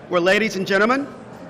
Well, ladies and gentlemen,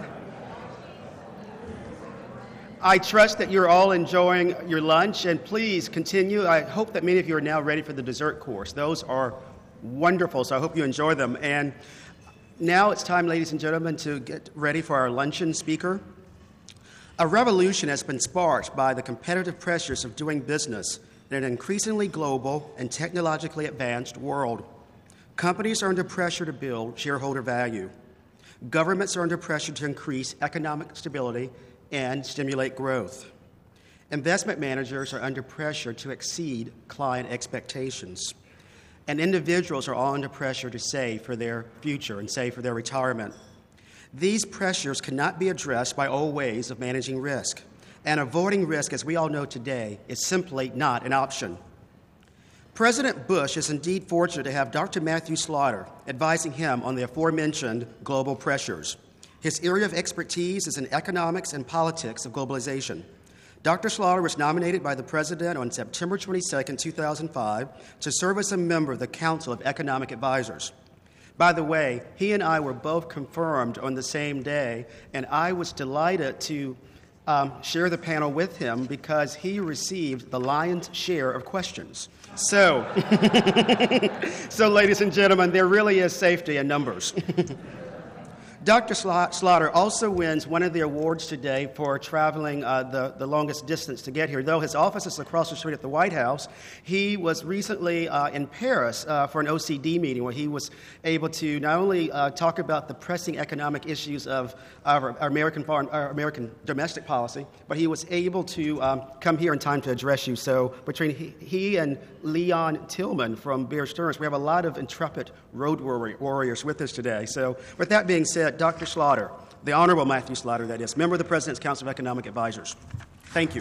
I trust that you're all enjoying your lunch, and please continue. I hope that many of you are now ready for the dessert course. Those are wonderful, so I hope you enjoy them. And now it's time, ladies and gentlemen, to get ready for our luncheon speaker. A revolution has been sparked by the competitive pressures of doing business in an increasingly global and technologically advanced world. Companies are under pressure to build shareholder value. Governments are under pressure to increase economic stability and stimulate growth. Investment managers are under pressure to exceed client expectations. And individuals are all under pressure to save for their future and save for their retirement. These pressures cannot be addressed by old ways of managing risk. And avoiding risk, as we all know today, is simply not an option. President Bush is indeed fortunate to have Dr. Matthew Slaughter advising him on the aforementioned global pressures. His area of expertise is in economics and politics of globalization. Dr. Slaughter was nominated by the President on September 22, 2005, to serve as a member of the Council of Economic Advisors. By the way, he and I were both confirmed on the same day, and I was delighted to share the panel with him because he received the lion's share of questions. So, ladies and gentlemen, there really is safety in numbers. Dr. Slaughter also wins one of the awards today for traveling the longest distance to get here. Though his office is across the street at the White House, he was recently in Paris for an OECD meeting where he was able to not only talk about the pressing economic issues of our American domestic policy, but he was able to come here in time to address you. So between he and Leon Tillman from Bear Stearns, we have a lot of intrepid road warriors with us today. So with that being said, Dr. Slaughter, the Honorable Matthew Slaughter, that is, member of the President's Council of Economic Advisors. Thank you.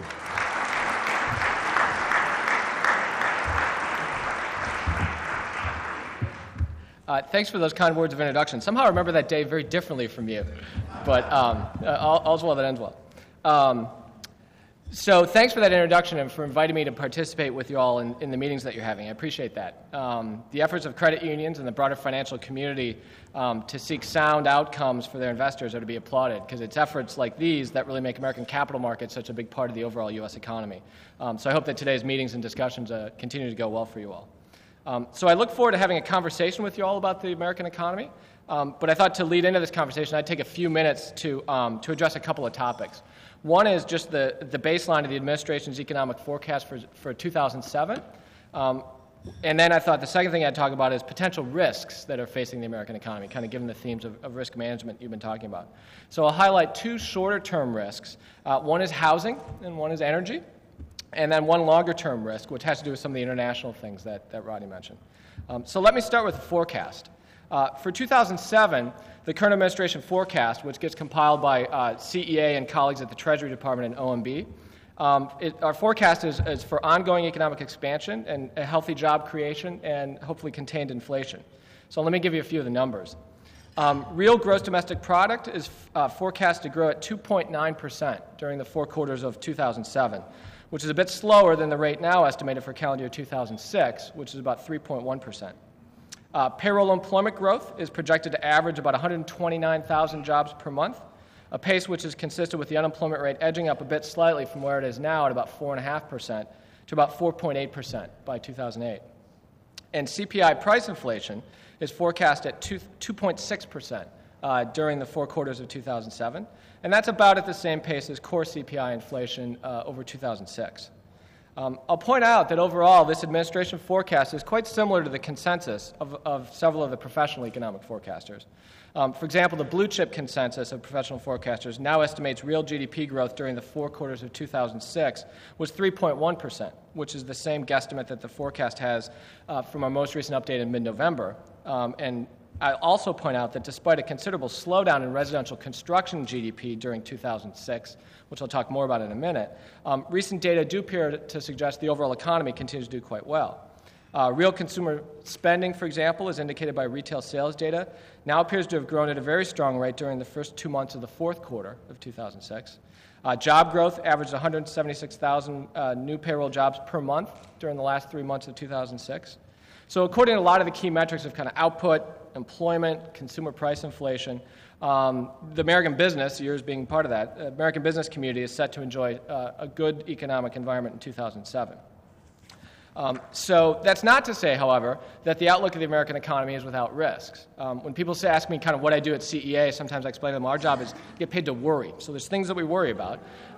Thanks for those kind words of introduction. Somehow I remember that day very differently from you, but all's well that ends well. So thanks for that introduction and for inviting me to participate with you all in the meetings that you're having. I appreciate that. The efforts of credit unions and the broader financial community to seek sound outcomes for their investors are to be applauded because it's efforts like these that really make American capital markets such a big part of the overall U.S. economy. So I hope that today's meetings and discussions continue to go well for you all. So I look forward to having a conversation with you all about the American economy, but I thought to lead into this conversation I'd take a few minutes to address a couple of topics. One is just the baseline of the administration's economic forecast for 2007. And then I thought the second thing I'd talk about is potential risks that are facing the American economy, kind of given the themes of risk management you've been talking about. So I'll highlight two shorter-term risks. One is housing and one is energy. And then one longer-term risk, which has to do with some of the international things that Rodney mentioned. So let me start with the forecast. For 2007, the current administration forecast, which gets compiled by CEA and colleagues at the Treasury Department and OMB, our forecast is for ongoing economic expansion and a healthy job creation and hopefully contained inflation. So let me give you a few of the numbers. Real gross domestic product is forecast to grow at 2.9% during the 4 quarters of 2007, which is a bit slower than the rate now estimated for calendar year 2006, which is about 3.1%. Payroll employment growth is projected to average about 129,000 jobs per month, a pace which is consistent with the unemployment rate edging up a bit slightly from where it is now at about 4.5% to about 4.8% by 2008. And CPI price inflation is forecast at 2.6% during the 4 quarters of 2007, and that's about at the same pace as core CPI inflation over 2006. I'll point out that overall, this administration forecast is quite similar to the consensus of several of the professional economic forecasters. For example, the blue chip consensus of professional forecasters now estimates real GDP growth during the 4 quarters of 2006 was 3.1%, which is the same guesstimate that the forecast has from our most recent update in mid-November. And I also point out that despite a considerable slowdown in residential construction GDP during 2006, which I'll talk more about in a minute, recent data do appear to suggest the overall economy continues to do quite well. Real consumer spending, for example, as indicated by retail sales data, now appears to have grown at a very strong rate during the first 2 months of the 4th quarter of 2006. Job growth averaged 176,000 new payroll jobs per month during the last 3 months of 2006. So according to a lot of the key metrics of kind of output, employment, consumer price inflation, the American business, yours being part of that, American business community is set to enjoy a good economic environment in 2007. So that's not to say, however, that the outlook of the American economy is without risks. When people ask me kind of what I do at CEA, sometimes I explain to them our job is to get paid to worry. So there's things that we worry about.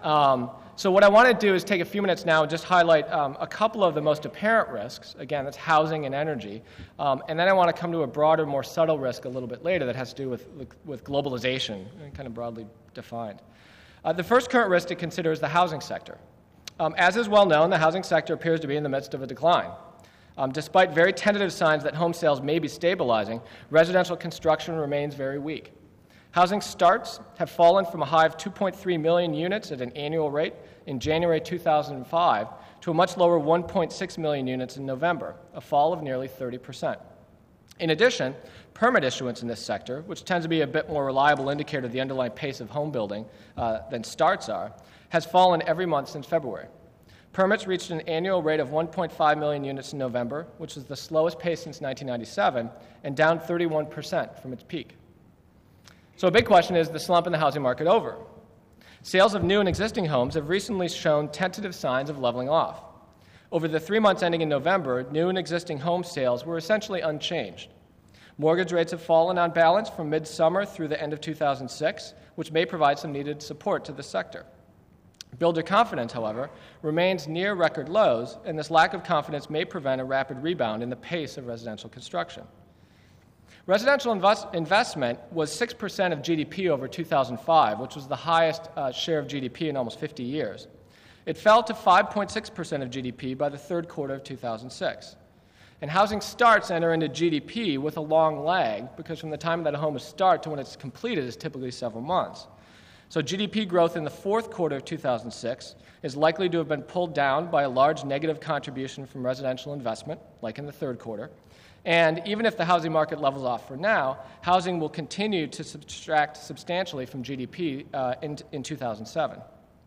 So what I want to do is take a few minutes now and just highlight a couple of the most apparent risks. Again, that's housing and energy. And then I want to come to a broader, more subtle risk a little bit later that has to do with globalization, kind of broadly defined. The first current risk to consider is the housing sector. As is well known, the housing sector appears to be in the midst of a decline. Despite very tentative signs that home sales may be stabilizing, residential construction remains very weak. Housing starts have fallen from a high of 2.3 million units at an annual rate in January 2005 to a much lower 1.6 million units in November, a fall of nearly 30%. In addition, permit issuance in this sector, which tends to be a bit more reliable indicator of the underlying pace of home building than starts are, has fallen every month since February. Permits reached an annual rate of 1.5 million units in November, which is the slowest pace since 1997, and down 31% from its peak. So a big question is the slump in the housing market over? Sales of new and existing homes have recently shown tentative signs of leveling off. Over the 3 months ending in November, new and existing home sales were essentially unchanged. Mortgage rates have fallen on balance from midsummer through the end of 2006, which may provide some needed support to the sector. Builder confidence, however, remains near record lows, and this lack of confidence may prevent a rapid rebound in the pace of residential construction. Residential investment was 6% of GDP over 2005, which was the highest share of GDP in almost 50 years. It fell to 5.6% of GDP by the third quarter of 2006. And housing starts enter into GDP with a long lag, because from the time that a home is started to when it's completed is typically several months. So GDP growth in the fourth quarter of 2006 is likely to have been pulled down by a large negative contribution from residential investment, like in the third quarter. And even if the housing market levels off for now, housing will continue to subtract substantially from GDP in 2007.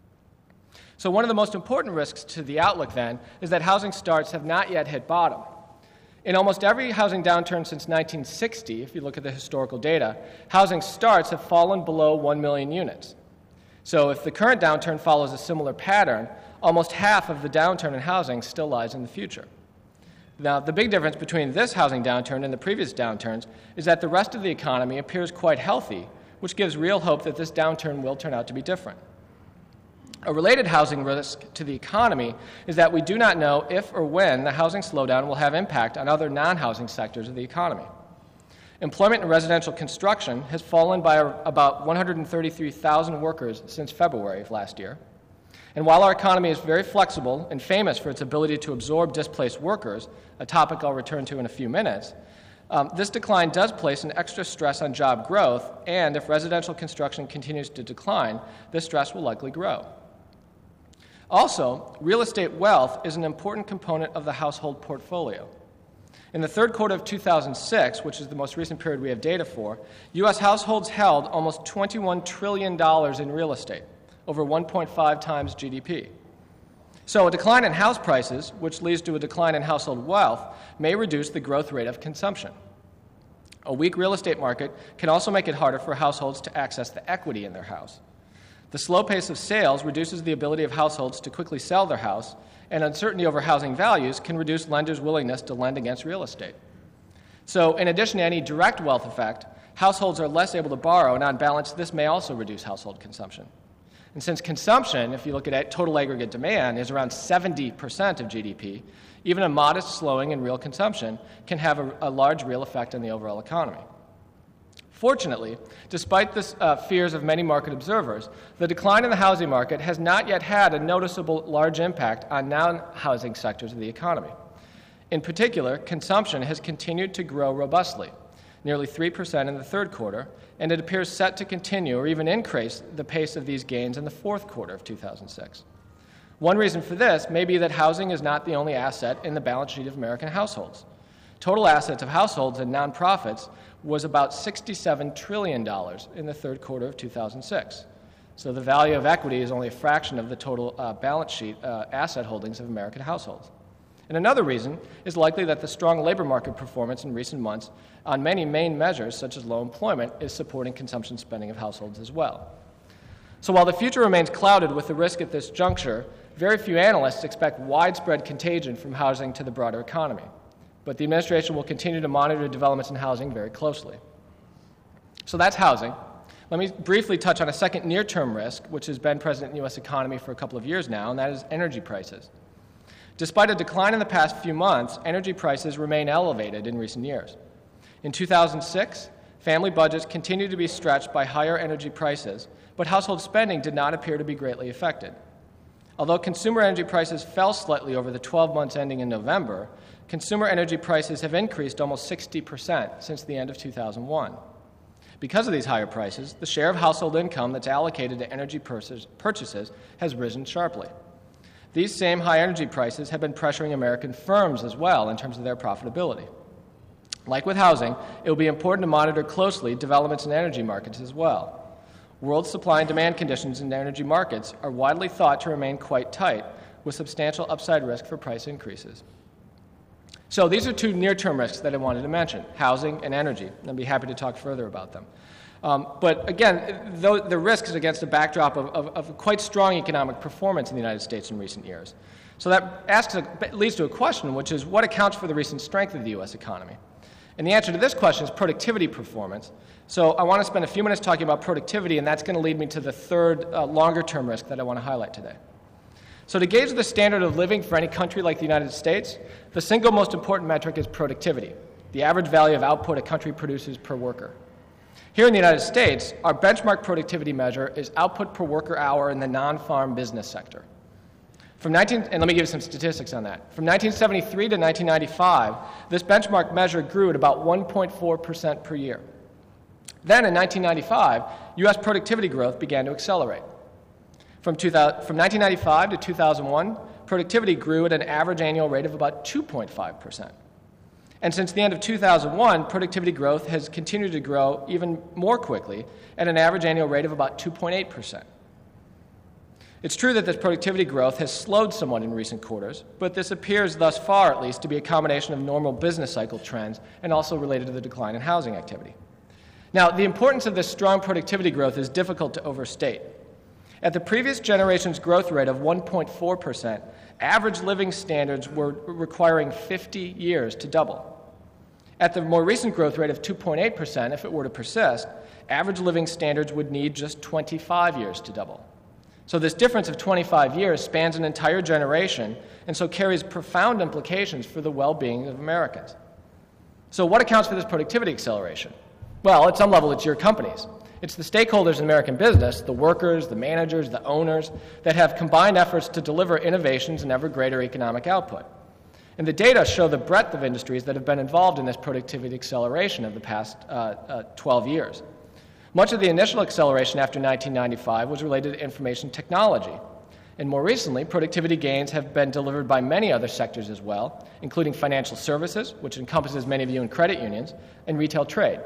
So one of the most important risks to the outlook, then, is that housing starts have not yet hit bottom. In almost every housing downturn since 1960, if you look at the historical data, housing starts have fallen below 1 million units. So if the current downturn follows a similar pattern, almost half of the downturn in housing still lies in the future. Now, the big difference between this housing downturn and the previous downturns is that the rest of the economy appears quite healthy, which gives real hope that this downturn will turn out to be different. A related housing risk to the economy is that we do not know if or when the housing slowdown will have impact on other non-housing sectors of the economy. Employment in residential construction has fallen by about 133,000 workers since February of last year. And while our economy is very flexible and famous for its ability to absorb displaced workers, a topic I'll return to in a few minutes, this decline does place an extra stress on job growth, and if residential construction continues to decline, this stress will likely grow. Also, real estate wealth is an important component of the household portfolio. In the third quarter of 2006, which is the most recent period we have data for, U.S. households held almost $21 trillion in real estate, over 1.5 times GDP. So a decline in house prices, which leads to a decline in household wealth, may reduce the growth rate of consumption. A weak real estate market can also make it harder for households to access the equity in their house. The slow pace of sales reduces the ability of households to quickly sell their house, and uncertainty over housing values can reduce lenders' willingness to lend against real estate. So in addition to any direct wealth effect, households are less able to borrow, and on balance, this may also reduce household consumption. And since consumption, if you look at total aggregate demand, is around 70% of GDP, even a modest slowing in real consumption can have a large real effect on the overall economy. Fortunately, despite the fears of many market observers, the decline in the housing market has not yet had a noticeable large impact on non-housing sectors of the economy. In particular, consumption has continued to grow robustly, nearly 3% in the third quarter, and it appears set to continue or even increase the pace of these gains in the fourth quarter of 2006. One reason for this may be that housing is not the only asset in the balance sheet of American households. Total assets of households and nonprofits was about $67 trillion in the third quarter of 2006. So the value of equity is only a fraction of the total balance sheet asset holdings of American households. And another reason is likely that the strong labor market performance in recent months on many main measures, such as low employment, is supporting consumption spending of households as well. So while the future remains clouded with the risk at this juncture, very few analysts expect widespread contagion from housing to the broader economy. But the administration will continue to monitor developments in housing very closely. So that's housing. Let me briefly touch on a second near-term risk, which has been present in the U.S. economy for a couple of years now, and that is energy prices. Despite a decline in the past few months, energy prices remain elevated in recent years. In 2006, family budgets continued to be stretched by higher energy prices, but household spending did not appear to be greatly affected. Although consumer energy prices fell slightly over the 12 months ending in November, consumer energy prices have increased almost 60% since the end of 2001. Because of these higher prices, the share of household income that's allocated to energy purchases has risen sharply. These same high energy prices have been pressuring American firms as well in terms of their profitability. Like with housing, it will be important to monitor closely developments in energy markets as well. World supply and demand conditions in energy markets are widely thought to remain quite tight, with substantial upside risk for price increases. So these are two near-term risks that I wanted to mention, housing and energy. I'd be happy to talk further about them. But again, the risk is against a backdrop of quite strong economic performance in the United States in recent years. So that leads to a question, which is what accounts for the recent strength of the U.S. economy? And the answer to this question is productivity performance. So I want to spend a few minutes talking about productivity, and that's going to lead me to the third longer-term risk that I want to highlight today. So to gauge the standard of living for any country like the United States, the single most important metric is productivity, the average value of output a country produces per worker. Here in the United States, our benchmark productivity measure is output per worker hour in the non-farm business sector. And let me give you some statistics on that. From 1973 to 1995, this benchmark measure grew at about 1.4% per year. Then in 1995, U.S. productivity growth began to accelerate. From 1995 to 2001, productivity grew at an average annual rate of about 2.5%. And since the end of 2001, productivity growth has continued to grow even more quickly at an average annual rate of about 2.8%. It's true that this productivity growth has slowed somewhat in recent quarters, but this appears thus far, at least, to be a combination of normal business cycle trends and also related to the decline in housing activity. Now, the importance of this strong productivity growth is difficult to overstate. At the previous generation's growth rate of 1.4%, average living standards were requiring 50 years to double. At the more recent growth rate of 2.8%, if it were to persist, average living standards would need just 25 years to double. So this difference of 25 years spans an entire generation and so carries profound implications for the well-being of Americans. So what accounts for this productivity acceleration? Well, at some level, it's your companies. It's the stakeholders in American business, the workers, the managers, the owners, that have combined efforts to deliver innovations and ever greater economic output. And the data show the breadth of industries that have been involved in this productivity acceleration of the past 12 years. Much of the initial acceleration after 1995 was related to information technology. And more recently, productivity gains have been delivered by many other sectors as well, including financial services, which encompasses many of you in credit unions, and retail trade.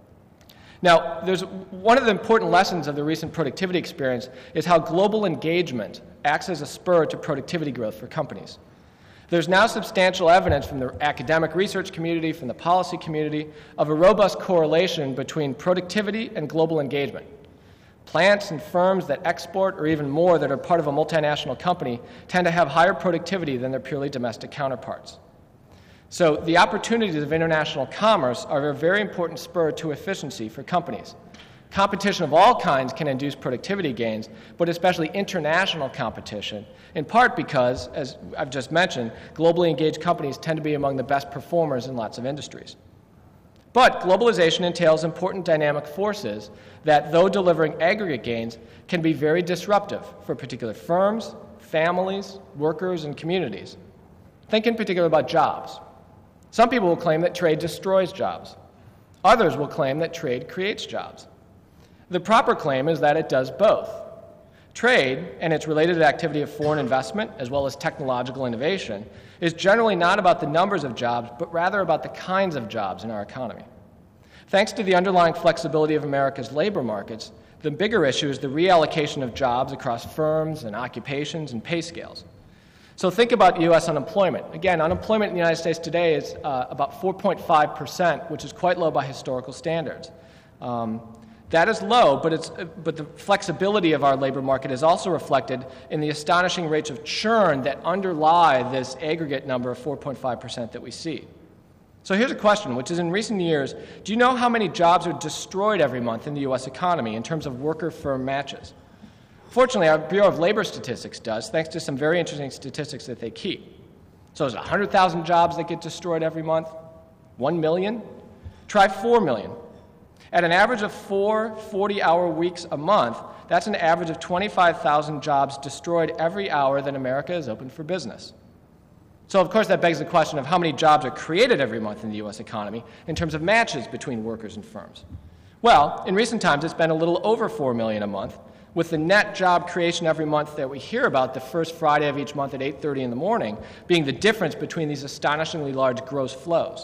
Now, one of the important lessons of the recent productivity experience is how global engagement acts as a spur to productivity growth for companies. There's now substantial evidence from the academic research community, from the policy community, of a robust correlation between productivity and global engagement. Plants and firms that export, or even more, that are part of a multinational company, tend to have higher productivity than their purely domestic counterparts. So the opportunities of international commerce are a very important spur to efficiency for companies. Competition of all kinds can induce productivity gains, but especially international competition, in part because, as I've just mentioned, globally engaged companies tend to be among the best performers in lots of industries. But globalization entails important dynamic forces that, though delivering aggregate gains, can be very disruptive for particular firms, families, workers, and communities. Think in particular about jobs. Some people will claim that trade destroys jobs. Others will claim that trade creates jobs. The proper claim is that it does both. Trade, and its related activity of foreign investment, as well as technological innovation, is generally not about the numbers of jobs, but rather about the kinds of jobs in our economy. Thanks to the underlying flexibility of America's labor markets, the bigger issue is the reallocation of jobs across firms and occupations and pay scales. So think about U.S. unemployment. Again, unemployment in the United States today is about 4.5%, which is quite low by historical standards. That is low, but the flexibility of our labor market is also reflected in the astonishing rates of churn that underlie this aggregate number of 4.5% that we see. So here's a question, which is in recent years, do you know how many jobs are destroyed every month in the U.S. economy in terms of worker-firm matches? Fortunately, our Bureau of Labor Statistics does, thanks to some very interesting statistics that they keep. So is it 100,000 jobs that get destroyed every month? 1 million? Try 4 million. At an average of 4 40-hour weeks a month, that's an average of 25,000 jobs destroyed every hour that America is open for business. So, of course, that begs the question of how many jobs are created every month in the U.S. economy in terms of matches between workers and firms. Well, in recent times, it's been a little over 4 million a month, with the net job creation every month that we hear about the first Friday of each month at 8:30 in the morning being the difference between these astonishingly large gross flows.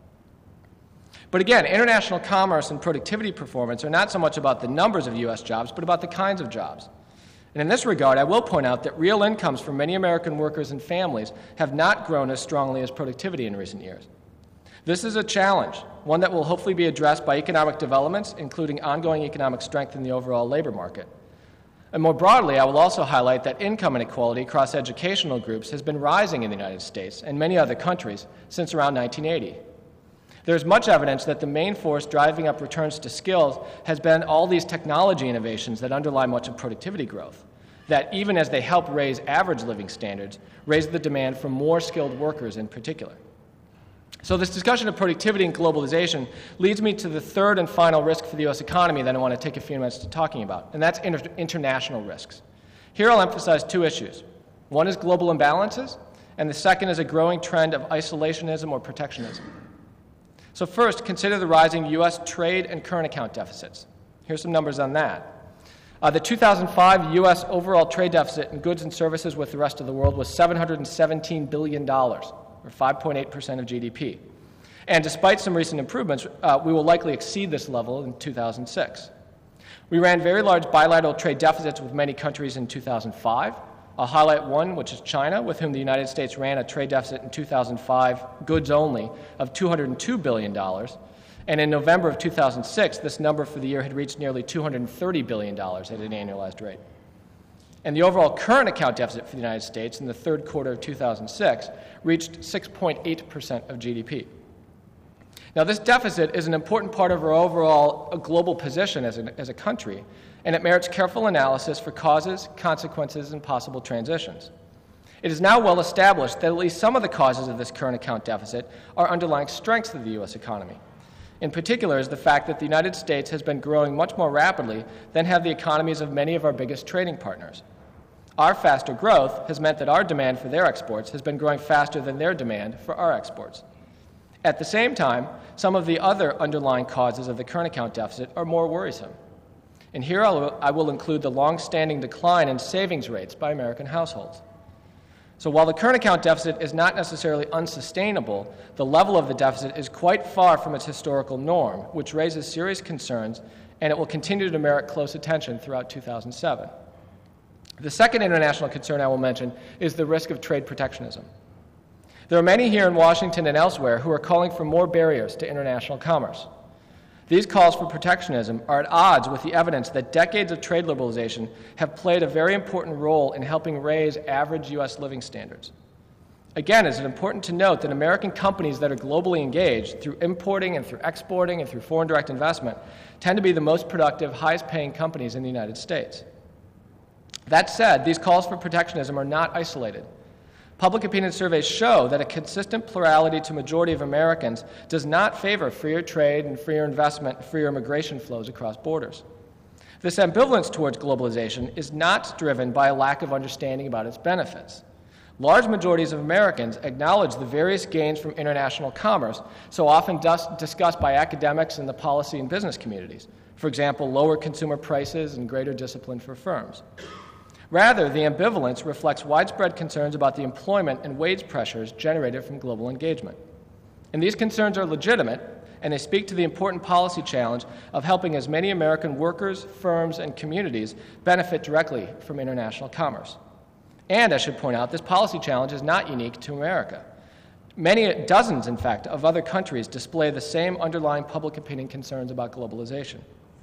But again, international commerce and productivity performance are not so much about the numbers of U.S. jobs, but about the kinds of jobs. And in this regard, I will point out that real incomes for many American workers and families have not grown as strongly as productivity in recent years. This is a challenge, one that will hopefully be addressed by economic developments, including ongoing economic strength in the overall labor market. And more broadly, I will also highlight that income inequality across educational groups has been rising in the United States and many other countries since around 1980. There is much evidence that the main force driving up returns to skills has been all these technology innovations that underlie much of productivity growth, that even as they help raise average living standards, raise the demand for more skilled workers in particular. So this discussion of productivity and globalization leads me to the third and final risk for the U.S. economy that I want to take a few minutes to talking about, and that's international risks. Here I'll emphasize two issues. One is global imbalances, and the second is a growing trend of isolationism or protectionism. So first, consider the rising U.S. trade and current account deficits. Here's some numbers on that. The 2005 U.S. overall trade deficit in goods and services with the rest of the world was $717 billion, or 5.8% of GDP. And despite some recent improvements, we will likely exceed this level in 2006. We ran very large bilateral trade deficits with many countries in 2005. I'll highlight one, which is China, with whom the United States ran a trade deficit in 2005, goods only, of $202 billion. And in November of 2006, this number for the year had reached nearly $230 billion at an annualized rate. And the overall current account deficit for the United States in the third quarter of 2006 reached 6.8% of GDP. Now, this deficit is an important part of our overall global position as a country, and it merits careful analysis for causes, consequences, and possible transitions. It is now well established that at least some of the causes of this current account deficit are underlying strengths of the U.S. economy. In particular is the fact that the United States has been growing much more rapidly than have the economies of many of our biggest trading partners. Our faster growth has meant that our demand for their exports has been growing faster than their demand for our exports. At the same time, some of the other underlying causes of the current account deficit are more worrisome. And here I will include the long-standing decline in savings rates by American households. So while the current account deficit is not necessarily unsustainable, the level of the deficit is quite far from its historical norm, which raises serious concerns, and it will continue to merit close attention throughout 2007. The second international concern I will mention is the risk of trade protectionism. There are many here in Washington and elsewhere who are calling for more barriers to international commerce. These calls for protectionism are at odds with the evidence that decades of trade liberalization have played a very important role in helping raise average U.S. living standards. Again, it's important to note that American companies that are globally engaged through importing and through exporting and through foreign direct investment tend to be the most productive, highest-paying companies in the United States. That said, these calls for protectionism are not isolated. Public opinion surveys show that a consistent plurality to majority of Americans does not favor freer trade and freer investment and freer immigration flows across borders. This ambivalence towards globalization is not driven by a lack of understanding about its benefits. Large majorities of Americans acknowledge the various gains from international commerce, so often discussed by academics and the policy and business communities. For example, lower consumer prices and greater discipline for firms. Rather, the ambivalence reflects widespread concerns about the employment and wage pressures generated from global engagement. And these concerns are legitimate, and they speak to the important policy challenge of helping as many American workers, firms, and communities benefit directly from international commerce. And I should point out, this policy challenge is not unique to America. Many, dozens, in fact, of other countries display the same underlying public opinion concerns about globalization.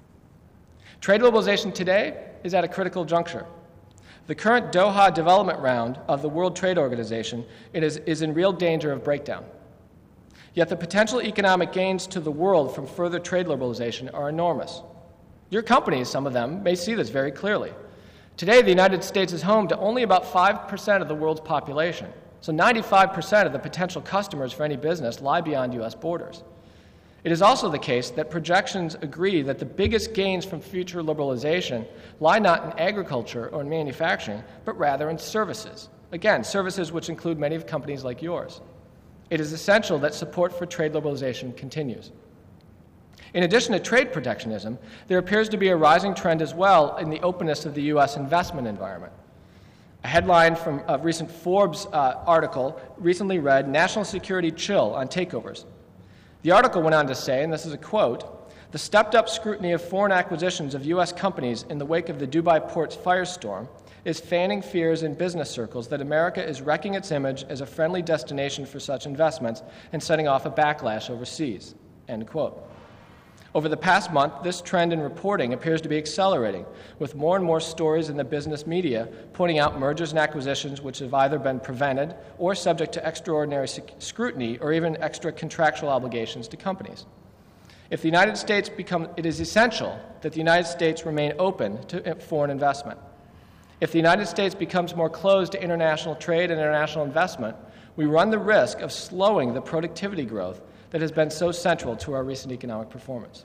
Trade globalization today is at a critical juncture. The current Doha development round of the World Trade Organization is in real danger of breakdown. Yet the potential economic gains to the world from further trade liberalization are enormous. Your companies, some of them, may see this very clearly. Today, the United States is home to only about 5% of the world's population. So 95% of the potential customers for any business lie beyond U.S. borders. It is also the case that projections agree that the biggest gains from future liberalization lie not in agriculture or in manufacturing, but rather in services. Again, services which include many of companies like yours. It is essential that support for trade liberalization continues. In addition to trade protectionism, there appears to be a rising trend as well in the openness of the U.S. investment environment. A headline from a recent Forbes article recently read, "National Security Chill on Takeovers." The article went on to say, and this is a quote, "The stepped-up scrutiny of foreign acquisitions of U.S. companies in the wake of the Dubai port's firestorm is fanning fears in business circles that America is wrecking its image as a friendly destination for such investments and setting off a backlash overseas." End quote. Over the past month, this trend in reporting appears to be accelerating, with more and more stories in the business media pointing out mergers and acquisitions which have either been prevented or subject to extraordinary scrutiny or even extra contractual obligations to companies. If the United States it is essential that the United States remain open to foreign investment. If the United States becomes more closed to international trade and international investment, we run the risk of slowing the productivity growth that has been so central to our recent economic performance.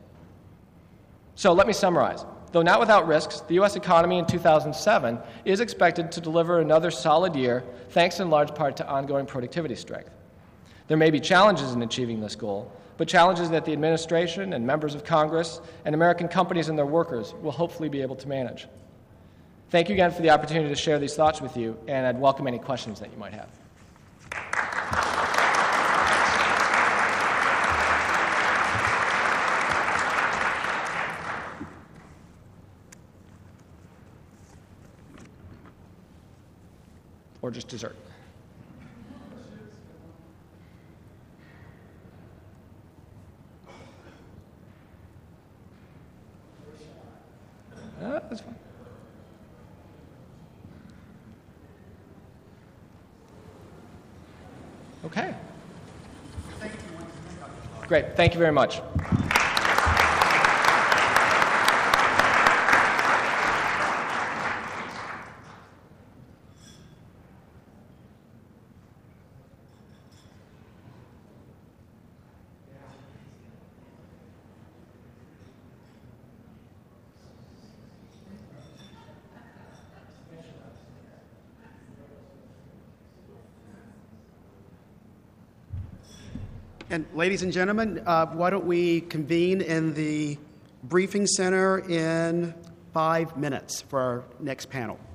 So let me summarize. Though not without risks, the U.S. economy in 2007 is expected to deliver another solid year, thanks in large part to ongoing productivity strength. There may be challenges in achieving this goal, but challenges that the administration and members of Congress and American companies and their workers will hopefully be able to manage. Thank you again for the opportunity to share these thoughts with you, and I'd welcome any questions that you might have. Or just dessert. That's fine. Okay. Great. Thank you very much. And ladies and gentlemen, why don't we convene in the briefing center in 5 minutes for our next panel.